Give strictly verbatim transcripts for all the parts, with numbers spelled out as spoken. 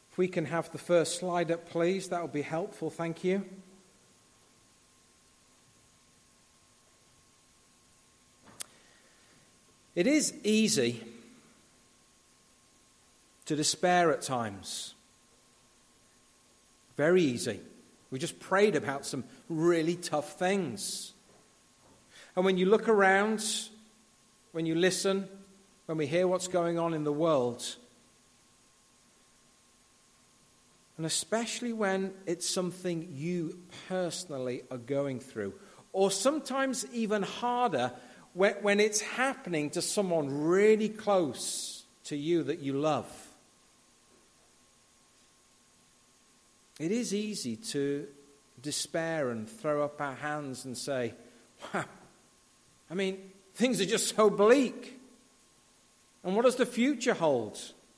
If we can have the first slide up, please, that would be helpful. Thank you. It is easy to despair at times. Very easy. We just prayed about some really tough things. And when you look around, when you listen, when we hear what's going on in the world, and especially when it's something you personally are going through, or sometimes even harder, when, when it's happening to someone really close to you that you love, it is easy to despair and throw up our hands and say, wow, I mean, things are just so bleak. And what does the future hold?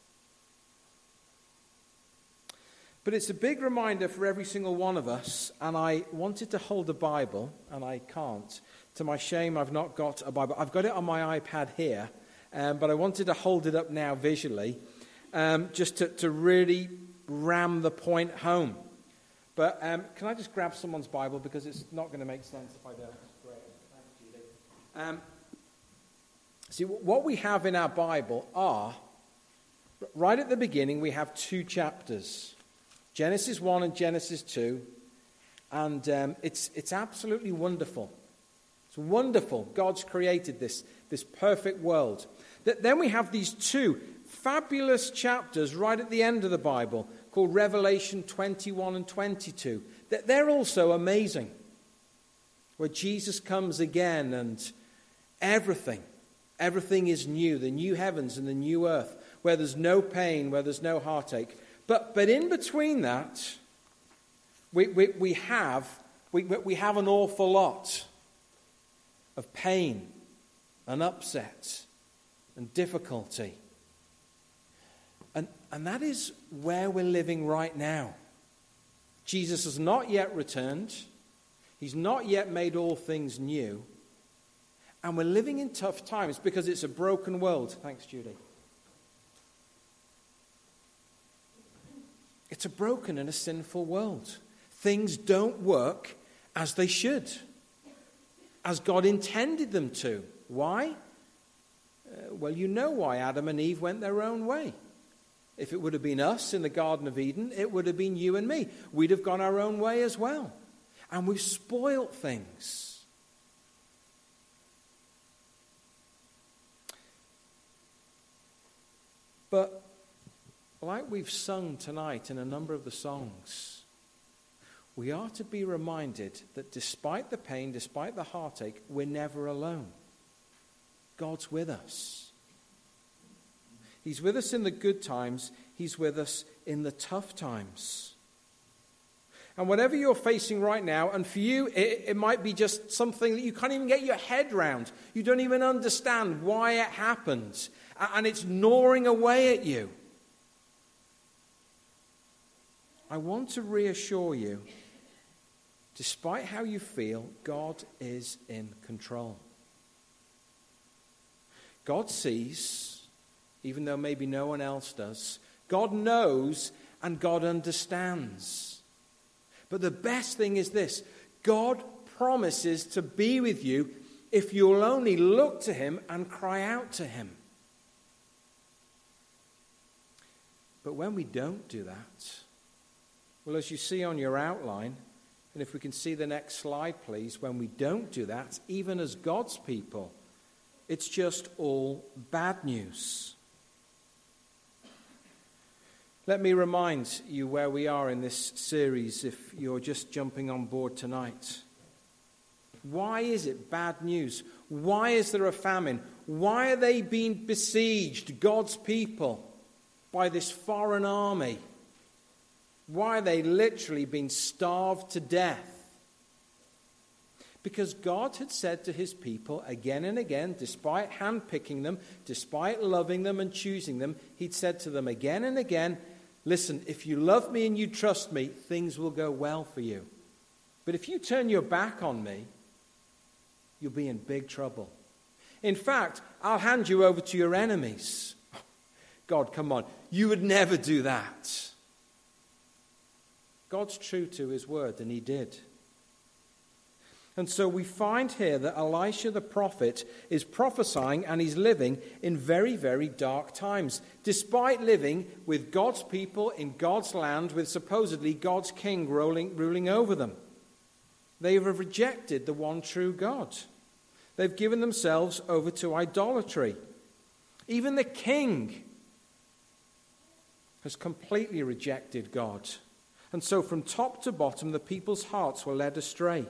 But it's a big reminder for every single one of us, and I wanted to hold a Bible, and I can't. To my shame, I've not got a Bible. I've got it on my iPad here, um, but I wanted to hold it up now visually, um, just to, to really ram the point home. But um, can I just grab someone's Bible, because it's not going to make sense if I don't. Great. Thanks, Julie. Um, see, what we have in our Bible are, right at the beginning, we have two chapters. Genesis one and Genesis two, and um, it's it's absolutely wonderful. It's wonderful. God's created this, this perfect world. Then we have these two fabulous chapters right at the end of the Bible called Revelation twenty-one and twenty-two. They're also amazing, where Jesus comes again and everything, everything is new, the new heavens and the new earth, where there's no pain, where there's no heartache. But but in between that, we we, we have we we have an awful lot of pain and upset and difficulty. And and that is where we're living right now. Jesus has not yet returned. He's not yet made all things new. And we're living in tough times because it's a broken world. Thanks, Judy. It's a broken and a sinful world. Things don't work as they should, as God intended them to. Why? Uh, well, you know why Adam and Eve went their own way. If it would have been us in the Garden of Eden, it would have been you and me. We'd have gone our own way as well. And we've spoilt things. But like we've sung tonight in a number of the songs, we are to be reminded that despite the pain, despite the heartache, we're never alone. God's with us. He's with us in the good times. He's with us in the tough times. And whatever you're facing right now, and for you, it, it might be just something that you can't even get your head around. You don't even understand why it happened. And it's gnawing away at you. I want to reassure you, despite how you feel, God is in control. God sees, even though maybe no one else does. God knows and God understands. But the best thing is this: God promises to be with you if you'll only look to him and cry out to him. But when we don't do that, well, as you see on your outline, and if we can see the next slide, please, when we don't do that, even as God's people, it's just all bad news. Let me remind you where we are in this series if you're just jumping on board tonight. Why is it bad news? Why is there a famine? Why are they being besieged, God's people, by this foreign army? Why are they literally being starved to death? Because God had said to his people again and again, despite handpicking them, despite loving them and choosing them, he'd said to them again and again, listen, if you love me and you trust me, things will go well for you. But if you turn your back on me, you'll be in big trouble. In fact, I'll hand you over to your enemies. God, come on. You would never do that. God's true to his word, and he did. And so we find here that Elisha the prophet is prophesying and he's living in very, very dark times, despite living with God's people in God's land, with supposedly God's king ruling, ruling over them. They have rejected the one true God. They've given themselves over to idolatry. Even the king has completely rejected God. And so from top to bottom, the people's hearts were led astray.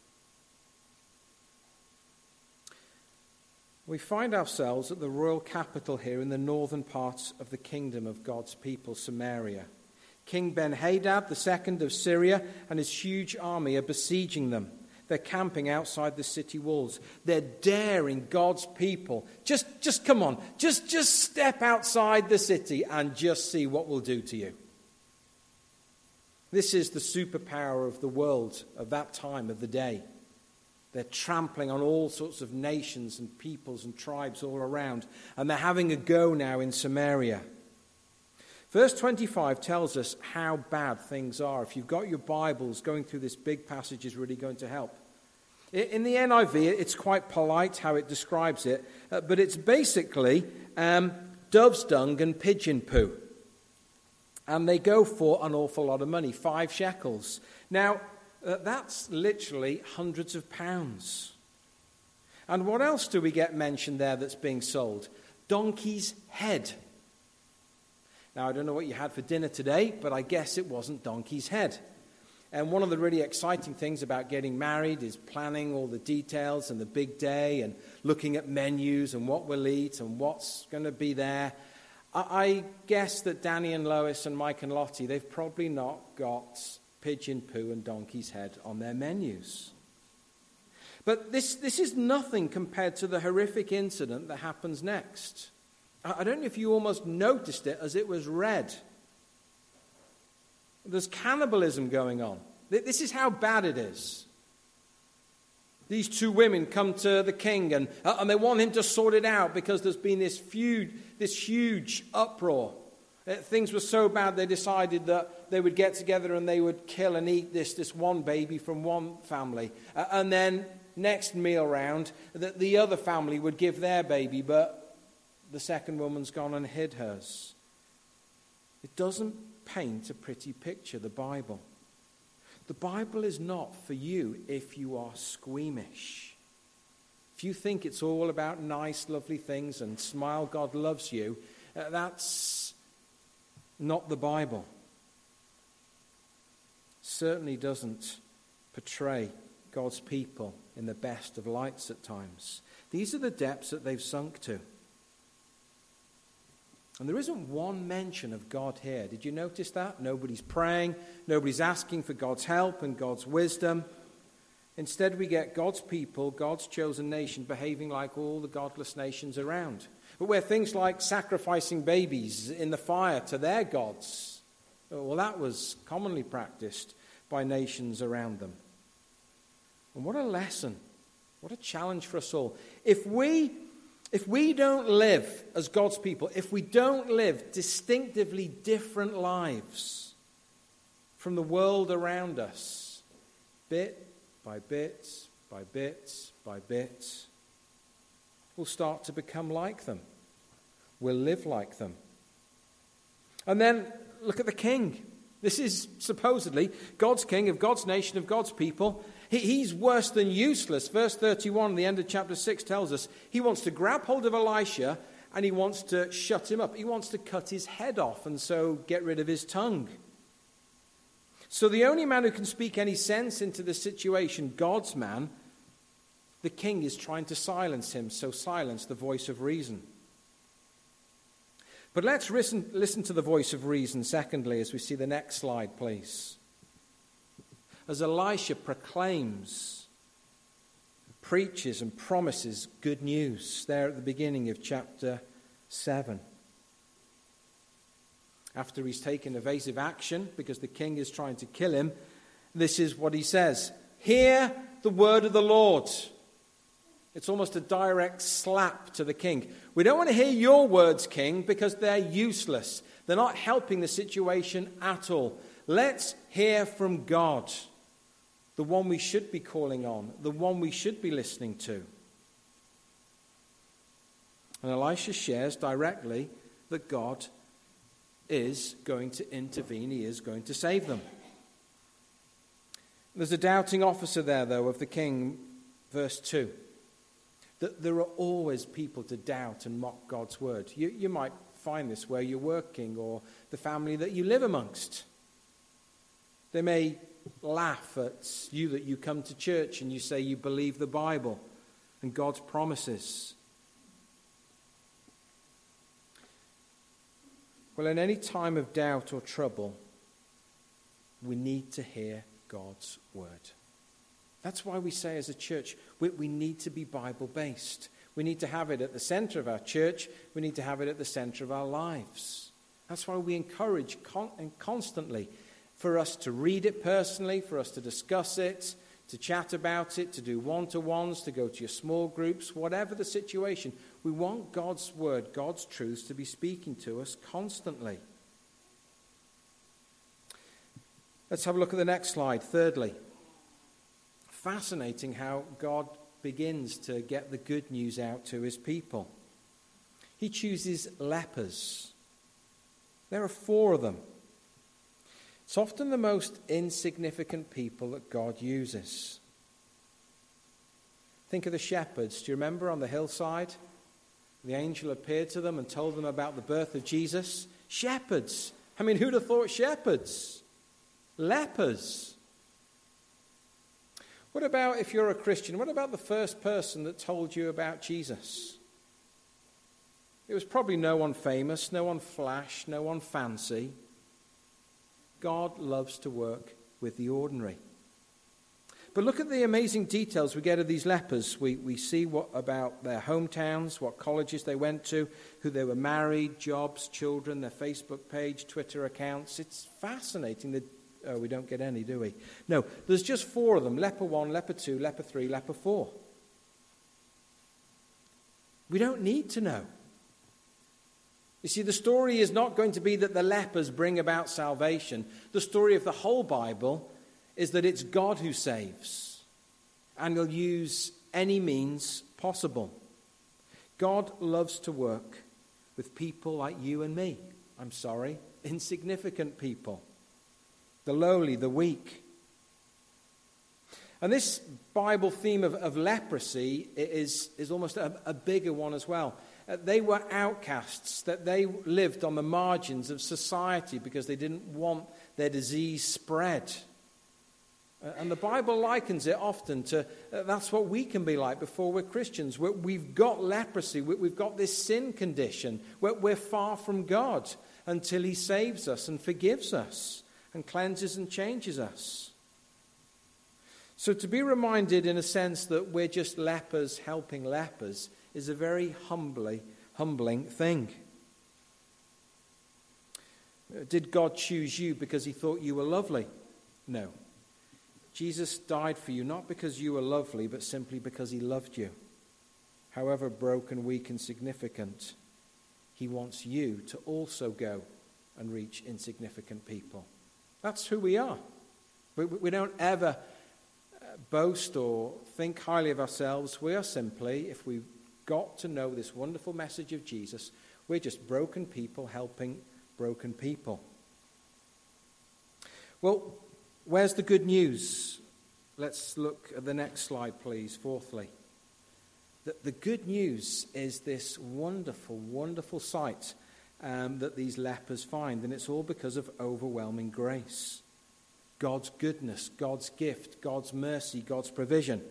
We find ourselves at the royal capital here in the northern parts of the kingdom of God's people, Samaria. King Ben-Hadad, the second of Syria, and his huge army are besieging them. They're camping outside the city walls. They're daring God's people. Just, just come on. Just, just step outside the city and just see what we'll do to you. This is the superpower of the world of that time of the day. They're trampling on all sorts of nations and peoples and tribes all around. And they're having a go now in Samaria. Verse twenty-five tells us how bad things are. If you've got your Bibles, going through this big passage is really going to help. In the N I V, it's quite polite how it describes it. Uh, but it's basically um, dove's dung and pigeon poo. And they go for an awful lot of money, five shekels. Now, Uh, that's literally hundreds of pounds. And what else do we get mentioned there that's being sold? Donkey's head. Now, I don't know what you had for dinner today, but I guess it wasn't donkey's head. And one of the really exciting things about getting married is planning all the details and the big day and looking at menus and what we'll eat and what's going to be there. I, I guess that Danny and Lois and Mike and Lottie, they've probably not got pigeon poo and donkey's head on their menus. But this, this is nothing compared to the horrific incident that happens next. I, I don't know if you almost noticed it as it was read. There's cannibalism going on. This is how bad it is. These two women come to the king and, uh, and they want him to sort it out because there's been this feud, this huge uproar. Uh, things were so bad they decided that they would get together and they would kill and eat this, this one baby from one family. Uh, and then next meal round, that the other family would give their baby, but the second woman's gone and hid hers. It doesn't paint a pretty picture, the Bible. The Bible is not for you if you are squeamish. If you think it's all about nice, lovely things and smile, God loves you, uh, that's not the Bible. Certainly doesn't portray God's people in the best of lights at times. These are the depths that they've sunk to. And there isn't one mention of God here. Did you notice that? Nobody's praying. Nobody's asking for God's help and God's wisdom. Instead, we get God's people, God's chosen nation, behaving like all the godless nations around. But where things like sacrificing babies in the fire to their gods, well, that was commonly practiced by nations around them. And what a lesson. What a challenge for us all. If we, if we don't live as God's people, if we don't live distinctively different lives from the world around us, bit by bit, by bit, by bit, we'll start to become like them. We'll live like them. And then look at the king. This is supposedly God's king of God's nation, of God's people. He, he's worse than useless. Verse thirty-one, the end of chapter six, tells us he wants to grab hold of Elisha and he wants to shut him up. He wants to cut his head off and so get rid of his tongue. So the only man who can speak any sense into the situation, God's man, the king is trying to silence him, so silence the voice of reason. But let's listen, listen to the voice of reason, secondly, as we see the next slide, please. As Elisha proclaims, preaches and promises good news there at the beginning of chapter seven. After he's taken evasive action because the king is trying to kill him, this is what he says. Hear the word of the Lord. It's almost a direct slap to the king. We don't want to hear your words, king, because they're useless. They're not helping the situation at all. Let's hear from God, the one we should be calling on, the one we should be listening to. And Elisha shares directly that God is going to intervene. He is going to save them. There's a doubting officer there, though, of the king, verse two. That there are always people to doubt and mock God's word. You, you might find this where you're working or the family that you live amongst. They may laugh at you that you come to church and you say you believe the Bible and God's promises. Well, in any time of doubt or trouble, we need to hear God's word. That's why we say as a church, we, we need to be Bible-based. We need to have it at the center of our church. We need to have it at the center of our lives. That's why we encourage con- and constantly for us to read it personally, for us to discuss it, to chat about it, to do one-to-ones, to go to your small groups, whatever the situation. We want God's word, God's truths to be speaking to us constantly. Let's have a look at the next slide. Thirdly, fascinating how God begins to get the good news out to his people. He chooses lepers. There are four of them. It's often the most insignificant people that God uses. Think of the shepherds. Do you remember on the hillside? The angel appeared to them and told them about the birth of Jesus. Shepherds. I mean, who'd have thought shepherds? Lepers. What about if you're a Christian? What about the first person that told you about Jesus? It was probably no one famous, no one flash, no one fancy. God loves to work with the ordinary. But look at the amazing details we get of these lepers. We, we see what about their hometowns, what colleges they went to, who they were married, jobs, children, their Facebook page, Twitter accounts. It's fascinating. The, oh, we don't get any, do we? No, there's just four of them. Leper one, leper two, leper three, leper four. We don't need to know. You see, the story is not going to be that the lepers bring about salvation. The story of the whole Bible is that it's God who saves, and he'll use any means possible. God loves to work with people like you and me. I'm sorry, insignificant people. The lowly, the weak. And this Bible theme of, of leprosy is, is almost a, a bigger one as well. Uh, they were outcasts, that they lived on the margins of society because they didn't want their disease spread. Uh, and the Bible likens it often to, uh, that's what we can be like before we're Christians. We're, we've got leprosy, we, we've got this sin condition, we're, we're far from God until he saves us and forgives us and cleanses and changes us. So to be reminded in a sense that we're just lepers helping lepers is a very humbly, humbling thing. Did God choose you because he thought you were lovely? No. Jesus died for you not because you were lovely, but simply because he loved you. However broken, weak, and significant, he wants you to also go and reach insignificant people. That's who we are. We, we don't ever boast or think highly of ourselves. We are simply, if we've got to know this wonderful message of Jesus, we're just broken people helping broken people. Well, where's the good news? Let's look at the next slide, please. Fourthly, the, the good news is this wonderful, wonderful sight um, that these lepers find, and it's all because of overwhelming grace. God's goodness, God's gift, God's mercy, God's provision.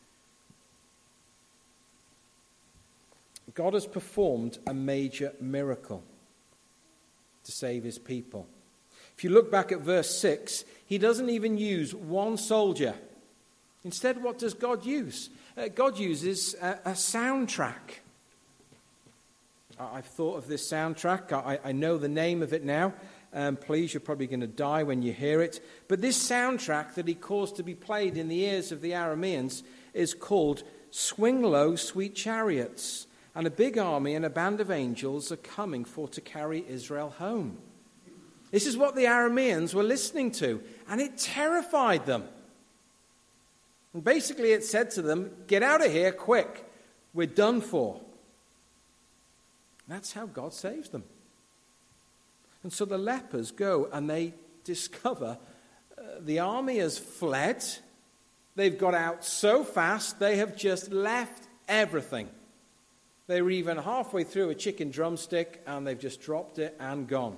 God has performed a major miracle to save his people. If you look back at verse six, he doesn't even use one soldier. Instead, what does God use? Uh, God uses a, a soundtrack. I've thought of this soundtrack. I, I know the name of it now. Um, please, you're probably going to die when you hear it. But this soundtrack that he caused to be played in the ears of the Arameans is called Swing Low, Sweet Chariots. And a big army and a band of angels are coming for to carry Israel home. This is what the Arameans were listening to, and it terrified them. And basically it said to them, get out of here quick, we're done for. That's how God saves them. And so the lepers go and they discover uh, the army has fled. They've got out so fast, they have just left everything. They were even halfway through a chicken drumstick and they've just dropped it and gone.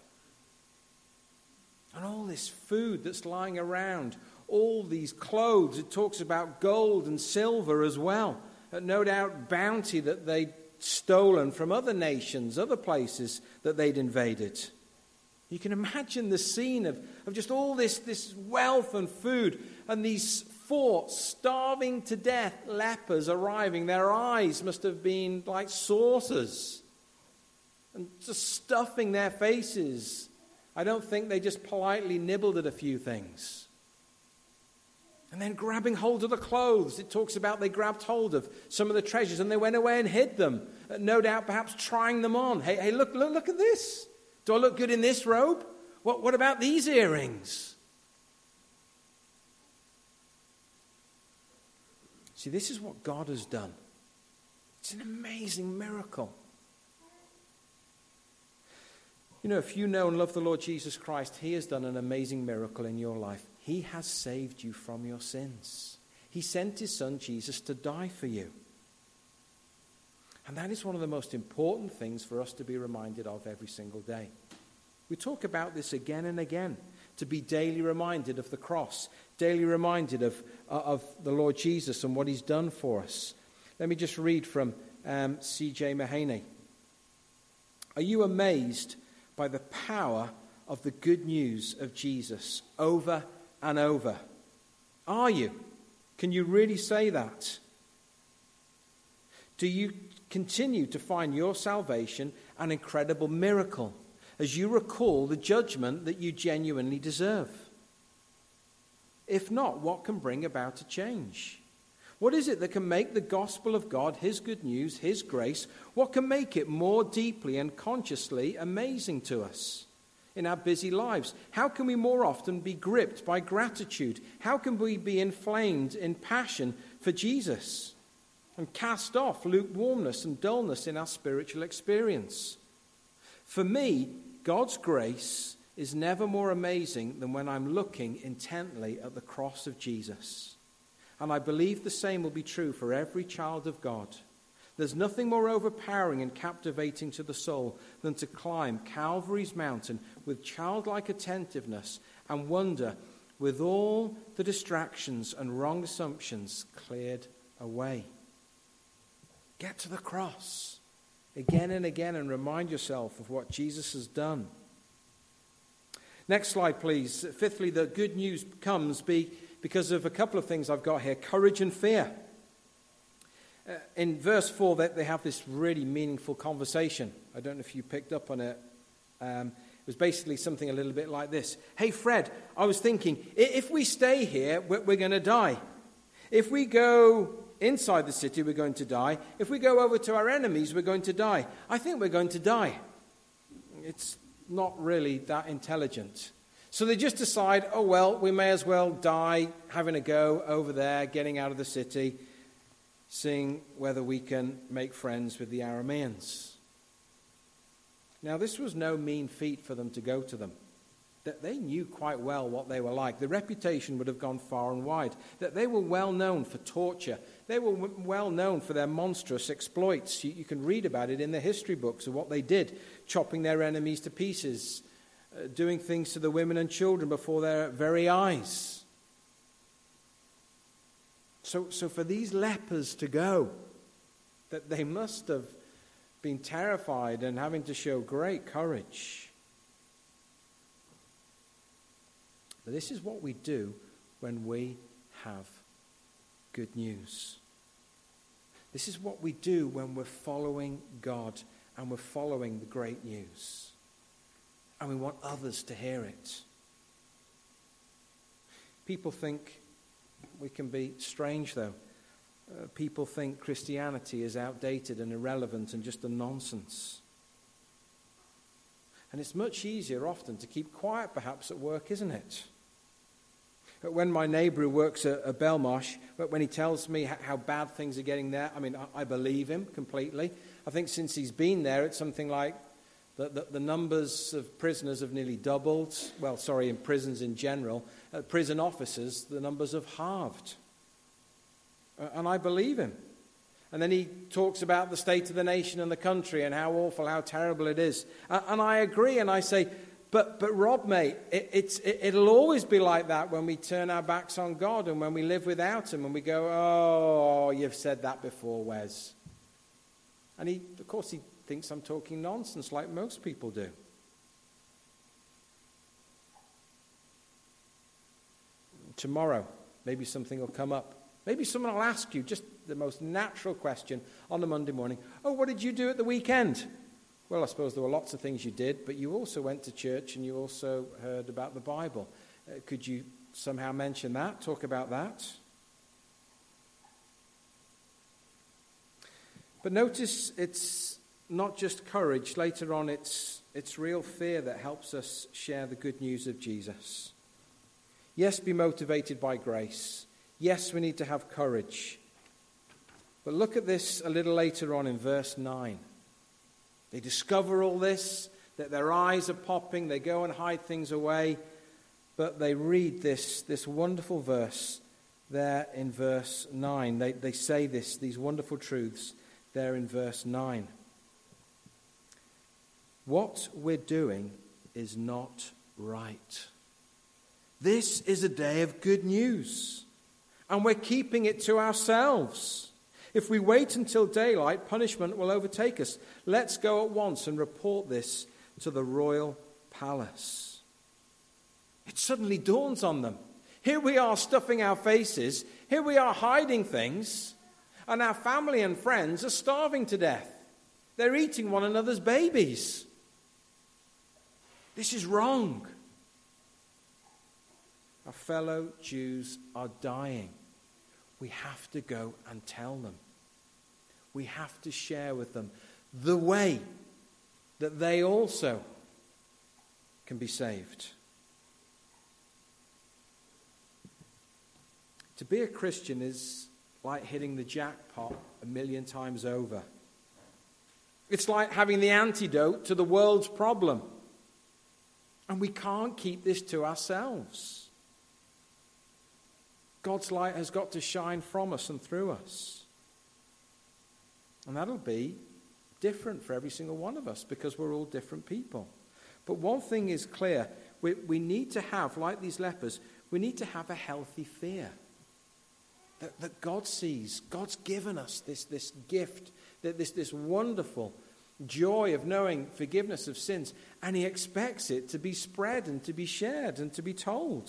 And all this food that's lying around, all these clothes, it talks about gold and silver as well. And no doubt bounty that they'd stolen from other nations, other places that they'd invaded. You can imagine the scene of, of just all this, this wealth and food and these forts starving to death, lepers arriving. Their eyes must have been like saucers and just stuffing their faces. I don't think they just politely nibbled at a few things. And then grabbing hold of the clothes. It talks about they grabbed hold of some of the treasures and they went away and hid them. No doubt perhaps trying them on. Hey, hey, look, look, look at this. Do I look good in this robe? What, what about these earrings? See, this is what God has done. It's an amazing miracle. You know, if you know and love the Lord Jesus Christ, he has done an amazing miracle in your life. He has saved you from your sins. He sent his son Jesus to die for you. And that is one of the most important things for us to be reminded of every single day. We talk about this again and again, to be daily reminded of the cross, daily reminded of, uh, of the Lord Jesus and what he's done for us. Let me just read from um, C J Mahaney. Are you amazed by the power of the good news of Jesus over and over? Are you? Can you really say that? Do you continue to find your salvation an incredible miracle as you recall the judgment that you genuinely deserve? If not, what can bring about a change? What is it that can make the gospel of God, his good news, his grace, what can make it more deeply and consciously amazing to us in our busy lives? How can we more often be gripped by gratitude? How can we be inflamed in passion for Jesus and cast off lukewarmness and dullness in our spiritual experience? For me, God's grace is never more amazing than when I'm looking intently at the cross of Jesus. And I believe the same will be true for every child of God. There's nothing more overpowering and captivating to the soul than to climb Calvary's mountain with childlike attentiveness and wonder, with all the distractions and wrong assumptions cleared away. Get to the cross again and again and remind yourself of what Jesus has done. Next slide, please. Fifthly, the good news comes be because of a couple of things I've got here, courage and fear. Uh, in verse four, they, they have this really meaningful conversation. I don't know if you picked up on it. Um, it was basically something a little bit like this. Hey, Fred, I was thinking, if we stay here, we're, we're going to die. If we go inside the city, we're going to die. If we go over to our enemies, we're going to die. I think we're going to die. It's not really that intelligent. So they just decide, oh, well, we may as well die having a go over there, getting out of the city, seeing whether we can make friends with the Arameans. Now, this was no mean feat for them to go to them. That they knew quite well what they were like. The reputation would have gone far and wide. That they were well known for torture. They were w- well known for their monstrous exploits. You, you can read about it in the history books of what they did, chopping their enemies to pieces, uh, doing things to the women and children before their very eyes. So, so for these lepers to go, that they must have been terrified and having to show great courage. But this is what we do when we have good news. This is what we do when we're following God and we're following the great news. And we want others to hear it. People think we can be strange, though. Uh, people think Christianity is outdated and irrelevant and just a nonsense. And it's much easier often to keep quiet perhaps at work, isn't it? But when my neighbour who works at, at Belmarsh, but when he tells me how, how bad things are getting there, I mean, I, I believe him completely. I think since he's been there, it's something like the, the, the numbers of prisoners have nearly doubled. Well, sorry, in prisons in general. Uh, prison officers, the numbers have halved. Uh, and I believe him. And then he talks about the state of the nation and the country and how awful, how terrible it is. Uh, and I agree, and I say, but but Rob, mate, it, it's, it, it'll always be like that when we turn our backs on God and when we live without him and we go, oh, you've said that before, Wes. And he, of course, he thinks I'm talking nonsense like most people do. Tomorrow, maybe something will come up. Maybe someone will ask you just the most natural question on a Monday morning. Oh, what did you do at the weekend? Well, I suppose there were lots of things you did, but you also went to church and you also heard about the Bible. Uh, could you somehow mention that, talk about that? But notice it's not just courage. Later on, it's, it's real fear that helps us share the good news of Jesus. Yes, be motivated by grace. Yes, we need to have courage. But look at this a little later on in verse nine. They discover all this, that their eyes are popping, they go and hide things away, but they read this, this wonderful verse there in verse nine. They, they say this, these wonderful truths there in verse nine. What we're doing is not right. This is a day of good news, and we're keeping it to ourselves. If we wait until daylight, punishment will overtake us. Let's go at once and report this to the royal palace. It suddenly dawns on them. Here we are stuffing our faces. Here we are hiding things. And our family and friends are starving to death. They're eating one another's babies. This is wrong. Our fellow Jews are dying. We have to go and tell them. We have to share with them the way that they also can be saved. To be a Christian is like hitting the jackpot a million times over. It's like having the antidote to the world's problem. And we can't keep this to ourselves. God's light has got to shine from us and through us. And that'll be different for every single one of us because we're all different people. But one thing is clear. We, we need to have, like these lepers, we need to have a healthy fear. That, that God sees, God's given us this, this gift, that this, this wonderful joy of knowing forgiveness of sins. And he expects it to be spread and to be shared and to be told.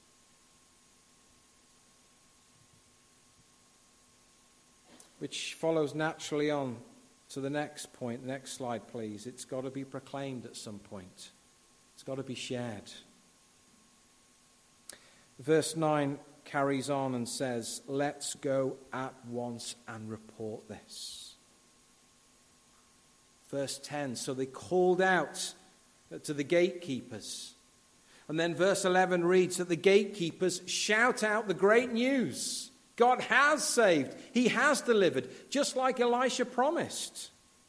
Which follows naturally on to the next point. Next slide, please. It's got to be proclaimed at some point. It's got to be shared. Verse nine carries on and says, let's go at once and report this. Verse ten, so they called out to the gatekeepers. And then verse eleven reads that the gatekeepers shout out the great news. God has saved. He has delivered, just like Elisha promised.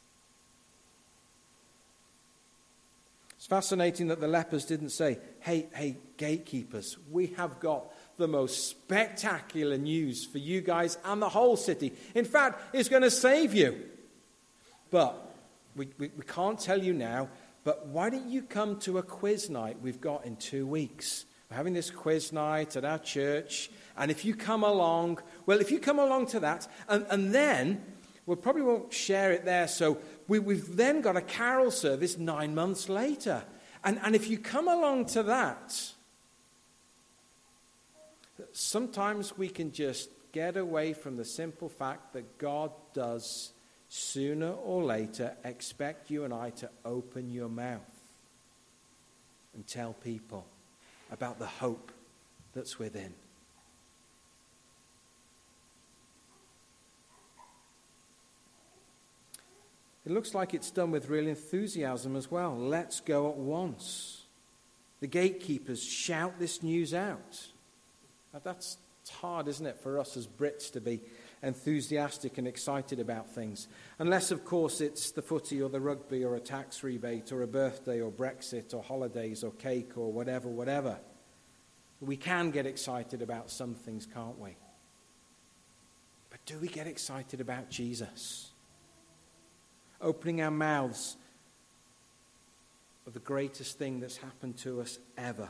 It's fascinating that the lepers didn't say, hey, hey, gatekeepers, we have got the most spectacular news for you guys and the whole city. In fact, it's going to save you. But we, we, we can't tell you now, but why don't you come to a quiz night we've got in two weeks? We're having this quiz night at our church. And if you come along, well, if you come along to that, and, and then, we probably won't share it there, so we, we've then got a carol service nine months later. And, and if you come along to that, sometimes we can just get away from the simple fact that God does, sooner or later, expect you and I to open your mouth and tell people about the hope that's within. It looks like it's done with real enthusiasm as well. Let's go at once. The gatekeepers shout this news out. Now that's hard, isn't it, for us as Brits to be enthusiastic and excited about things. Unless, of course, it's the footy or the rugby or a tax rebate or a birthday or Brexit or holidays or cake or whatever, whatever. We can get excited about some things, can't we? But do we get excited about Jesus? Opening our mouths of the greatest thing that's happened to us ever.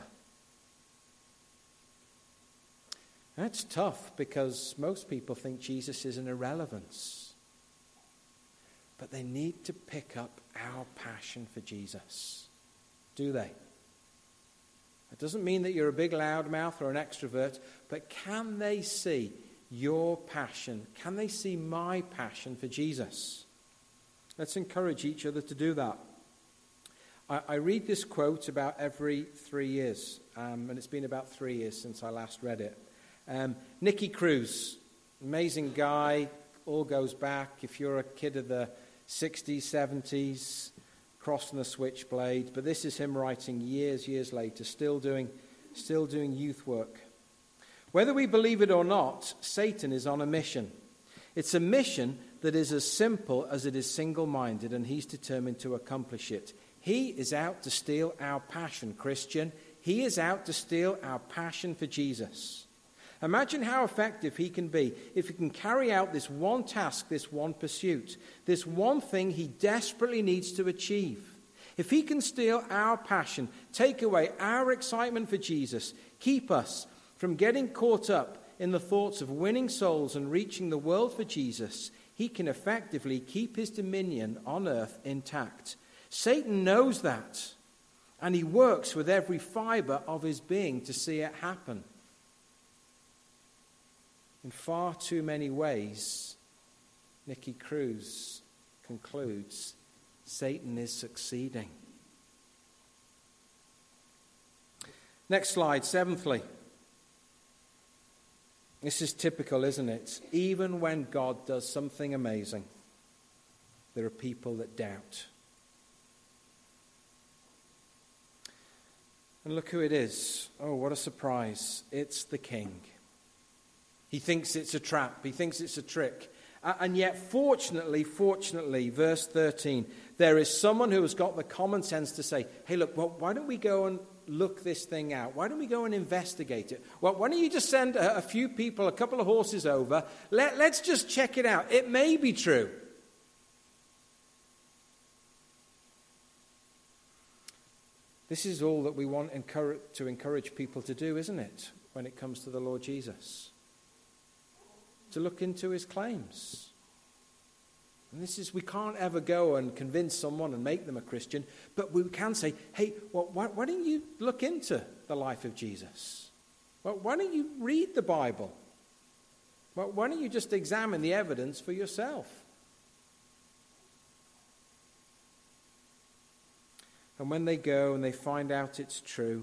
That's tough because most people think Jesus is an irrelevance. But they need to pick up our passion for Jesus. Do they? It doesn't mean that you're a big loudmouth or an extrovert, but can they see your passion? Can they see my passion for Jesus? Let's encourage each other to do that. I, I read this quote about every three years, um, and it's been about three years since I last read it. Um, Nicky Cruz, amazing guy, all goes back. If you're a kid of the sixties, seventies, crossing the switchblade, but this is him writing years, years later, still doing, still doing youth work. Whether we believe it or not, Satan is on a mission. It's a mission that is as simple as it is single-minded, and he's determined to accomplish it. He is out to steal our passion, Christian. He is out to steal our passion for Jesus. Imagine how effective he can be if he can carry out this one task, this one pursuit, this one thing he desperately needs to achieve. If he can steal our passion, take away our excitement for Jesus, keep us from getting caught up in the thoughts of winning souls and reaching the world for Jesus, he can effectively keep his dominion on earth intact. Satan knows that, and he works with every fiber of his being to see it happen. In far too many ways, Nicky Cruz concludes, Satan is succeeding. Next slide, seventhly. This is typical, isn't it? Even when God does something amazing, there are people that doubt. And look who it is. Oh, what a surprise. It's the king. He thinks it's a trap. He thinks it's a trick. And yet, fortunately, fortunately, verse thirteen, there is someone who has got the common sense to say, hey, look, well, why don't we go and look this thing out? Why don't we go and investigate it? Well, why don't you just send a, a few people, a couple of horses over? Let, let's just check it out. It may be true. This is all that we want encourage, to encourage people to do, isn't it, when it comes to the Lord Jesus? To look into his claims. And this is, we can't ever go and convince someone and make them a Christian, but we can say, hey, well, why, why don't you look into the life of Jesus? Well, why don't you read the Bible? Well, why don't you just examine the evidence for yourself? And when they go and they find out it's true,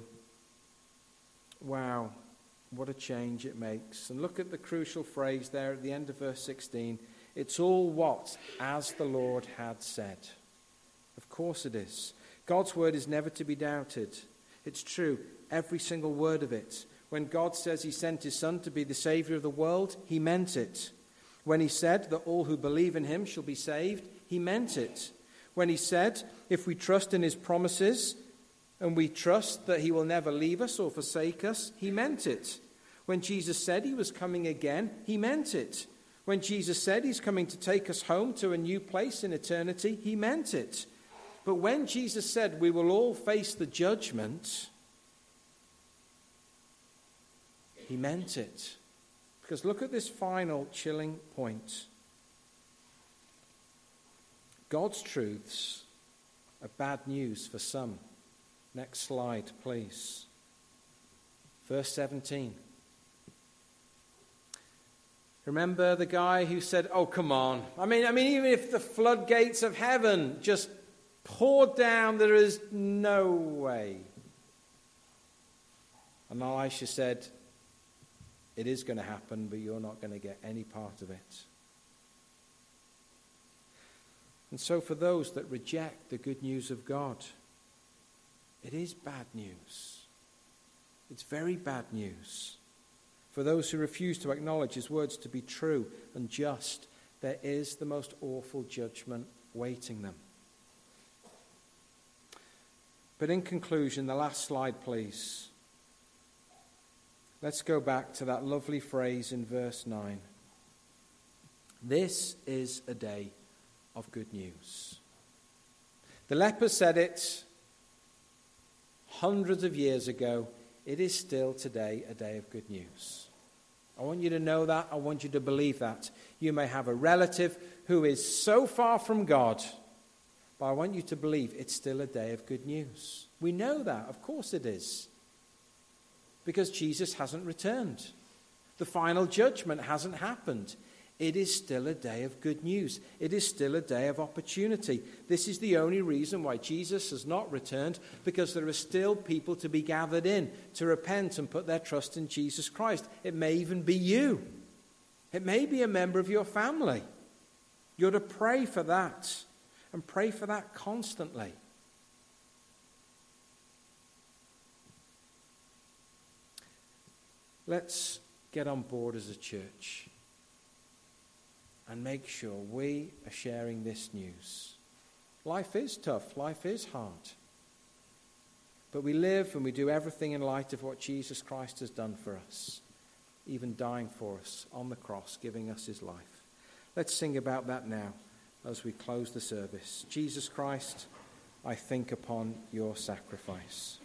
wow, what a change it makes. And look at the crucial phrase there at the end of verse sixteen. It's all what? As the Lord had said. Of course it is. God's word is never to be doubted. It's true, every single word of it. When God says he sent his Son to be the Savior of the world, he meant it. When he said that all who believe in him shall be saved, he meant it. When he said, if we trust in his promises and we trust that he will never leave us or forsake us, he meant it. When Jesus said he was coming again, he meant it. When Jesus said he's coming to take us home to a new place in eternity, he meant it. But when Jesus said we will all face the judgment, he meant it. Because look at this final chilling point. God's truths are bad news for some. Next slide, please. Verse seventeen. Remember the guy who said, oh, come on. I mean, I mean, even if the floodgates of heaven just poured down, there is no way. And Elisha said, it is going to happen, but you're not going to get any part of it. And so for those that reject the good news of God, it is bad news. It's very bad news. For those who refuse to acknowledge his words to be true and just, there is the most awful judgment waiting them. But in conclusion, the last slide, please. Let's go back to that lovely phrase in verse nine. This is a day of good news. The lepers said it hundreds of years ago. It is still today a day of good news. I want you to know that. I want you to believe that. You may have a relative who is so far from God, but I want you to believe it's still a day of good news. We know that. Of course it is. Because Jesus hasn't returned. The final judgment hasn't happened. It is still a day of good news. It is still a day of opportunity. This is the only reason why Jesus has not returned, because there are still people to be gathered in to repent and put their trust in Jesus Christ. It may even be you. It may be a member of your family. You're to pray for that, and pray for that constantly. Let's get on board as a church and make sure we are sharing this news. Life is tough. Life is hard. But we live and we do everything in light of what Jesus Christ has done for us, even dying for us on the cross, giving us his life. Let's sing about that now as we close the service. Jesus Christ, I think upon your sacrifice.